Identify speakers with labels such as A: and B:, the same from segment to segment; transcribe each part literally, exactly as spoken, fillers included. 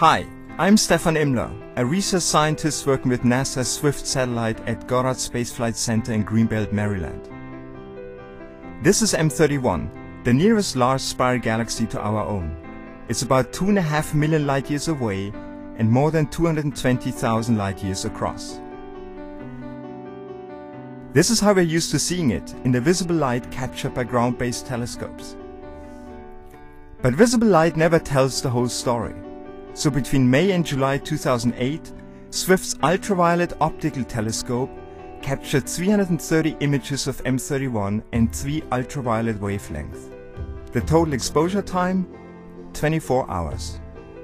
A: Hi, I'm Stefan Immler, a research scientist working with NASA's SWIFT satellite at Goddard Space Flight Center in Greenbelt, Maryland. This is M thirty-one, the nearest large spiral galaxy to our own. It's about two and a half million light years away and more than two hundred twenty thousand light years across. This is how we're used to seeing it in the visible light captured by ground-based telescopes. But visible light never tells the whole story. So between May and July two thousand eight, SWIFT's ultraviolet optical telescope captured three hundred thirty images of M thirty-one and three ultraviolet wavelengths. The total exposure time? twenty-four hours.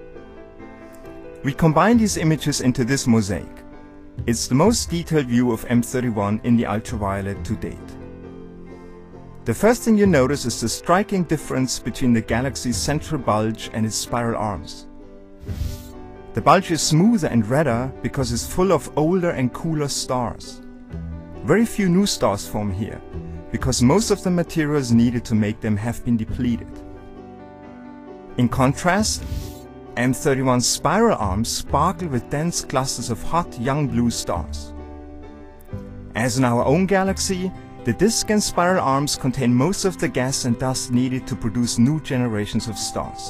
A: We combine these images into this mosaic. It's the most detailed view of M thirty-one in the ultraviolet to date. The first thing you notice is the striking difference between the galaxy's central bulge and its spiral arms. The bulge is smoother and redder because it's full of older and cooler stars. Very few new stars form here, because most of the materials needed to make them have been depleted. In contrast, M thirty-one's spiral arms sparkle with dense clusters of hot young blue stars. As in our own galaxy, the disk and spiral arms contain most of the gas and dust needed to produce new generations of stars.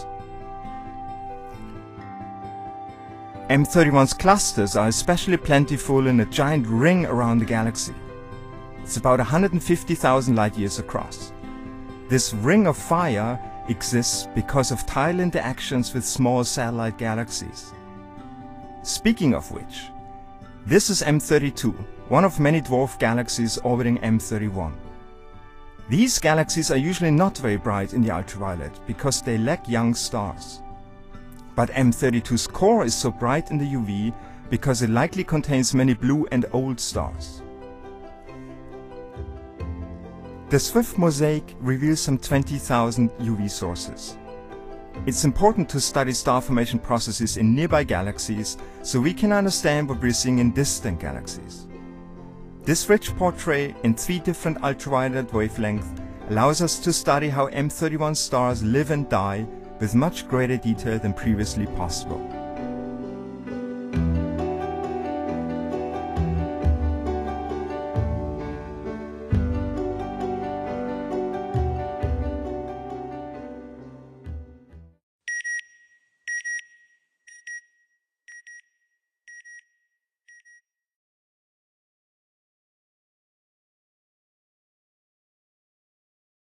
A: M thirty-one's clusters are especially plentiful in a giant ring around the galaxy. It's about one hundred fifty thousand light years across. This ring of fire exists because of tidal interactions with small satellite galaxies. Speaking of which, this is M thirty-two, one of many dwarf galaxies orbiting M thirty-one. These galaxies are usually not very bright in the ultraviolet because they lack young stars. But M thirty-two's core is so bright in the U V because it likely contains many blue and old stars. The SWIFT mosaic reveals some twenty thousand U V sources. It's important to study star formation processes in nearby galaxies so we can understand what we're seeing in distant galaxies. This rich portrait in three different ultraviolet wavelengths allows us to study how M thirty-one stars live and die with much greater detail than previously possible.